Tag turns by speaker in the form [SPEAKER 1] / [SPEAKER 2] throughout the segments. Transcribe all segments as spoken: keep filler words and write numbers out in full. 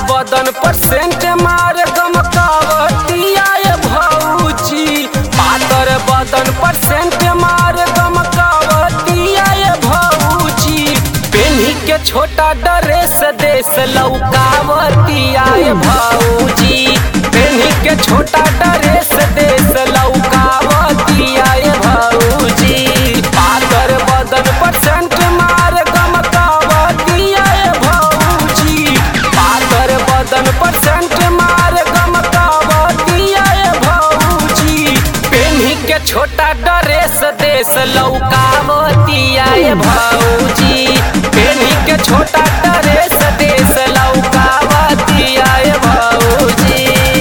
[SPEAKER 1] बदन पर सेंट मार गमकावतिया ये भौजी। पातर बदन पर सेंट मार गमकावतिया ये भौजी। पेन्ही के छोटा ड्रेस देश लौकावतिया ये भौजी। पेन्ही के छोटा ड्रेस देश लौकावतिया ये भौजी। पातर बदन पर सेंट मार गमकावतिया ये भौजी। पातर बदन पर सेंट मार गमकावतिया ये भौजी। पेन्ही के छोटा ड्रेस देश लौकावतिया ये भौजी। पेन्ही के छोटा ड्रेस देश लौकावतिया ये भौजी।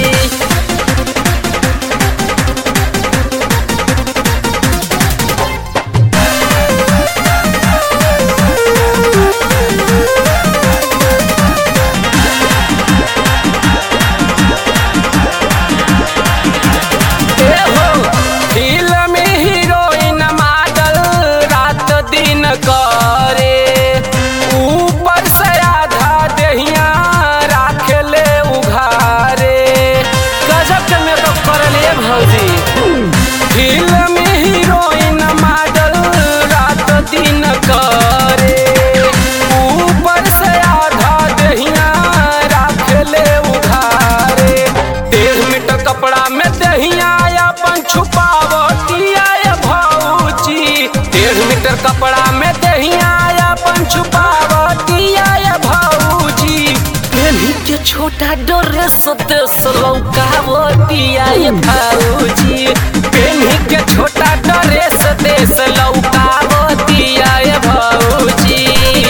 [SPEAKER 1] फिल्म हीरोइन मॉडल रात दिन करे। ऊपर से आधा देहिया राखेले उघारे। गजब के मेकअप करले भौजी। फिल्म हीरोइन मॉडल रात दिन करे। ऊपर से आधा देहिया राखेले उघारे। डेढ़ मीटर कपड़ा में देहिया अपन छुपावतिया ये भौजी। डेढ़ मीटर कपड़ा में देहिया अपन छुपावतिया ये भौजी। पेन्ही के छोटा ड्रेस देश लौकावतिया ये भौजी। पेन्ही के छोटा ड्रेस देश लौकावतिया ये भौजी।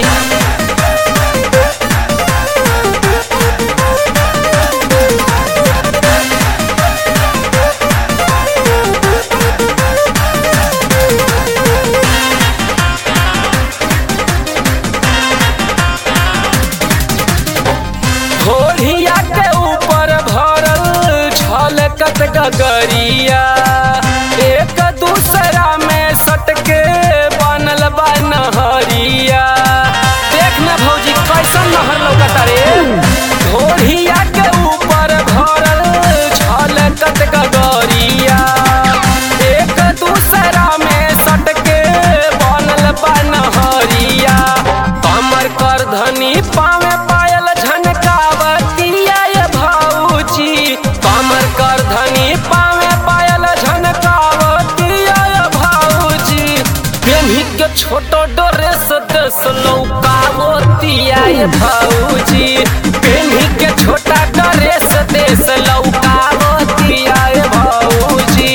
[SPEAKER 1] घोड़िया के ऊपर भरल झलकत गगरिया। एक दूसरा में सटके बनल बा नहरिया। देख न भौजी कैसन नहर लौकता रे। घोड़िया के ऊपर भरल झलकत गगरिया। एक दूसरा में सटके बनल बा नहरिया। कमर कर धनी पावे पायल झनकावतिया ये भौजी। कमर कर धनी पावे पायल झनकावतिया ये भौजी। पेन्ही के छोटो ड्रेस देश लौकावतिया ये भौजी। पेन्ही के छोटा ड्रेस देश लौकावतिया ये भौजी।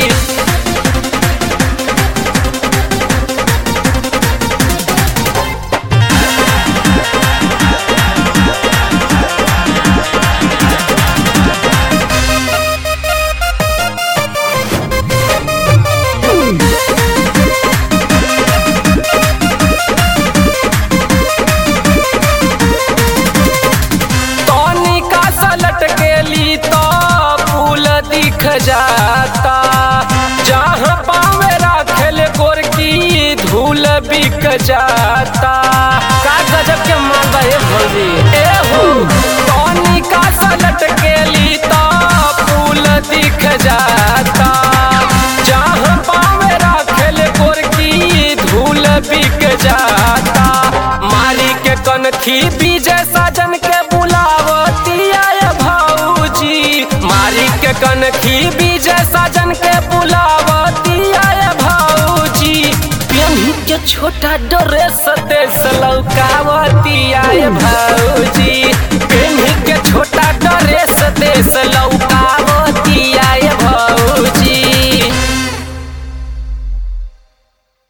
[SPEAKER 1] जाता जहाँ पावे राखेल गोरकी धूल बिक जाता। का गजब के मालबा ये भौजी। ए हो टॉनी का सलट के ली तो फूल दिख जाता। जहाँ पावे राखेल गोरकी धूल बिक जाता। मारी के कनखी बीजे साजन के बुलावतिया ये भौजी। मारी के कनखी बीजे साजन के बुलावतिया ये भौजी। पेन्ही के छोटा ड्रेस देश लौकावतिया ये भौजी। पेन्ही के छोटा ड्रेस देश लौकावतिया